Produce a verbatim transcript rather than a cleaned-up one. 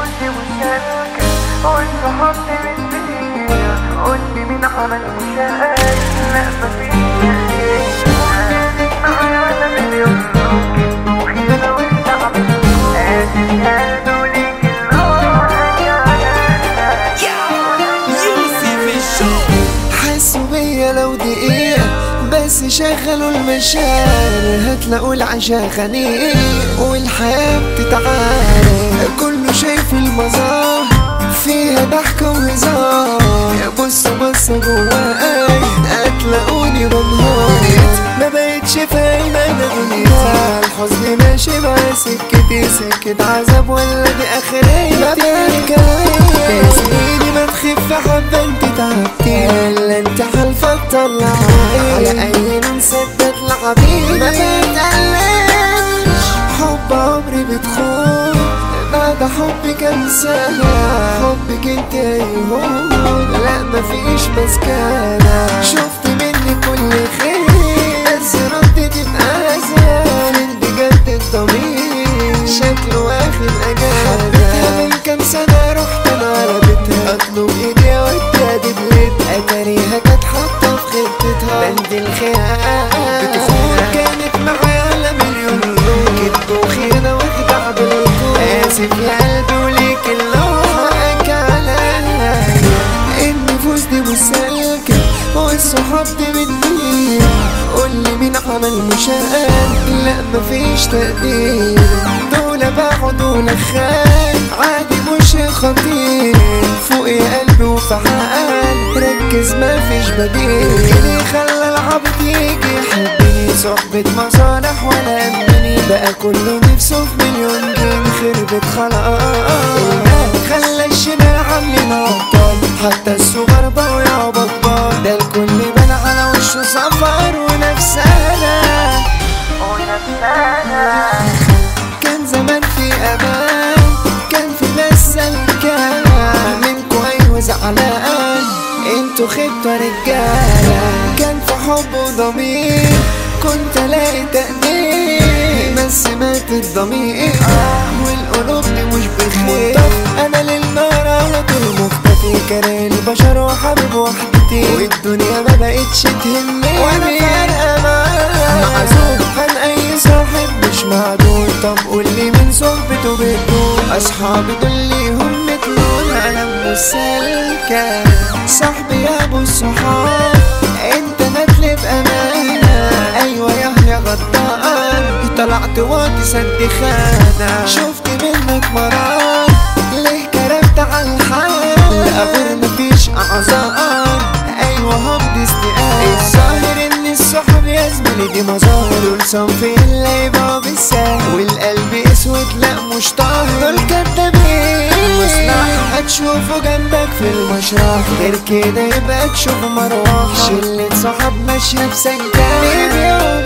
فزت وسالكة والصحاب بالدنيا قولي مين عمل مشاكل لا مفيش تقدير وزادت معايا على مليون كدب وخيانة والتعب آسف يا قلبي وليك النار حسوا بيا لو دقيقة بس شغلوا المشاعر هتلاقوا العشا خنيق والحياة بتتعارك كله شايف المظاهر فيها ضحك وهزار بصوا بصوا جواي هتلاقوني بنهار ما بقتش فاهمة انا دنيا الحزن ماشي مع سكتي سكة عذاب ولا دي اخريتي ما بتكلم سنيني ما تخف حبة انت تعبتي الا انت حالفة تطلعي على اي نسدد لحبيبي ما بتقلقش حب عمري بتخون بعد حبك انساها حبك انت ايهون لا مفيش مسكنة شفت مني كل خير بس ردتي بأذى فين بجد الضمير شكله واخد اجازة حبيتها من كام سنة رحت انا على بيتها اطلب ايدي واديها دبلت اتاريها كانت حاطة في خطتها بند الخيال بتخون كانت معايا على مليون لون كدب وخيانة واخدع بالكون آسف يا قلبي وليك اللوحك عليا النفوس دي مسالكة والصحاب دي بتضيع قولي مين عمل مشاكل لا مفيش تقدير دول باعوا دول خان عادي مش خطير فوق يا قلبي وفعال ركز مفيش بديل اللي خلى العبد يجي يحبني صحبة مصالح ولا أمني بقى كله نفسه في مليون جنيه خربت خلاص خلى الشمال عاملين أبطال حتى الصغار بقوا يابا كبار ده الكل بان على وشه صفر ونفسنا ونفسنا كان زمان في أمان كان في ناس سلكان منكو أيوة زعلان انتوا خدتوا رجالة كان في حب وضمير كنت الاقي تقدير بس مات الضمير والقلوب دي مش بخير انا للنار على طول مختفي كاره البشر وحبيب وحدتي والدنيا ما بقتش تهمني وانا فارقة معزول عن اي صاحب مش معدول طب قولي من صحبته بتدول اصحابي دول ليهم متنون انا مش سالكة صاحبي يا ابو الصحاب انت متلب امانة ايوه يا يا غدار طلعت واطي سد خانة شفت منك مرار ليه كرفت على الحال غير مفيش اعذار ايوه هبدي استقال الظاهر ان الصحاب يا زميلي دي مظاهر والصنف اللي يبقى بالسهل والقلب اسود لا مش طاهر دول كدابين مصلح هتشوفه جنبك في المشرح غير كده يبقى تشوفه مروح شلة صحاب ماشية بسنكان